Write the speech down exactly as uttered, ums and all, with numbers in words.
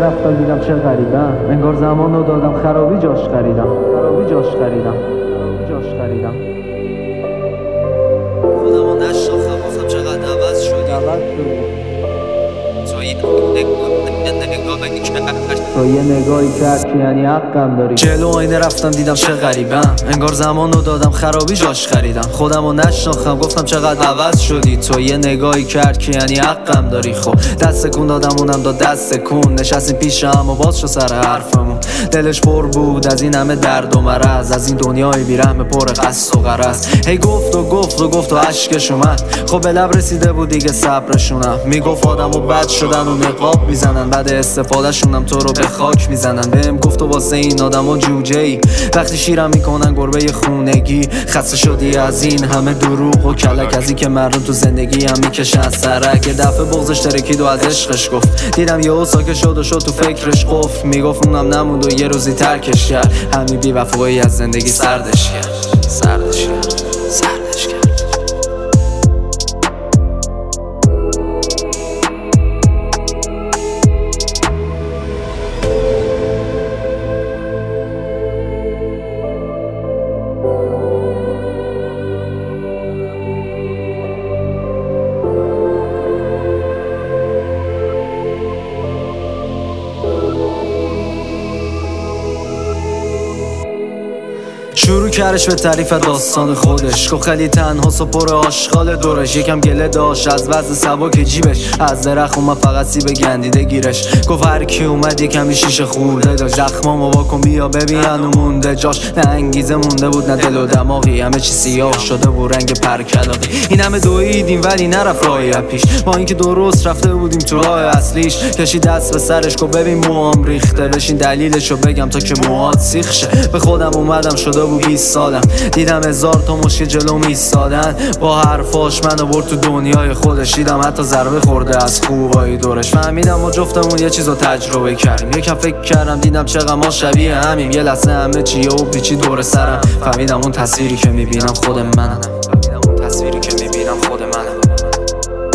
آینه رفتم دیدم چه غریبم، انگار زمان رو دادم خرابی جاش خریدم، خرابی جاش خریدم، جاش خریدم. خودمو نشناختم گفتم چقدر عوض شدی، عوض شدی. تو یه نگاهی کرد که یعنی حقم داری. جلو آینه رفتم دیدم چه غریبم، انگار زمان رو دادم خرابی جاش خریدم. خودمو نشناختم گفتم چقدر عوض شدی. تو یه نگاهی کرد که یعنی حقم داری. خب دست کن دادم اونم داد دست کن. نشستیم پیشم و باز شو سر حرفمون. دلش پر بود از این همه درد و مرض، از این دنیای بیرحم پر قصد و غرض. هی گفت و گفت و گفت و اشکش اومد. خب به لب رسیده بود دیگه صبرشونم. میگفت آدمو بد شدن و نقاب میزنن، بعد استفاده شونم تو رو به خاک میزنن. بهم گفت و واسه این آدما جوجه ای، وقتی شیرم میکنن گربه خونگی. خسته شدی از این همه دروغ و کلک، از این که مردم تو زندگی هم میکشن سرک. یه دفعه بغضش ترکید و از عشقش گفت. دیدم یهو ساکت شد و شد تو فکرش قفل. میگفت اونم نموند و یه روزی ترکش کرد. همین بی‌وفایی از زندگی سردش کرد، سردش کرد، سردش کرد. شروع کردش به تعریف داستان خودش. گفت خیلی تنهاست و پر آشغال دورش. یکم گله داشت از وضع سبک جیبش، از درخت اومد فقط سیب گندیده گیرش. گفت هر کی اومد یکمی شیشه خورده داشت. زخمامو واکن بیا ببین هنو مونده جاش. نه انگیزه مونده بود نه دل و دماغی، همه چی سیاه شده بود رنگ پرکلاقی. این همه دویدیم ولی نرفت راهی پیش، با اینکه درست رفته بودیم تو راه اصلیش. کشید دست به سرش گفت ببین موام ریخته، بشین دلیلشو بگم تا که موهات سیخ شه. به خودم اومدم شده بود بیست سالم، دیدم هزار تا مشکل جلو ایستادن. با حرفاش منو برد تو دنیای خودش. دیدم حتی ضربه خورده از خوبای دورش. فهمیدم ما جفتمون یه چیزو تجربه کردیم. یکم فکر کردم دیدم چقدر ما شبیه همیم. یه لحظه همه چیه و پیچی دور سرم. فهمیدم اون تصویری که میبینم خود منم. فهمیدم اون تصویری که میبینم خود منم.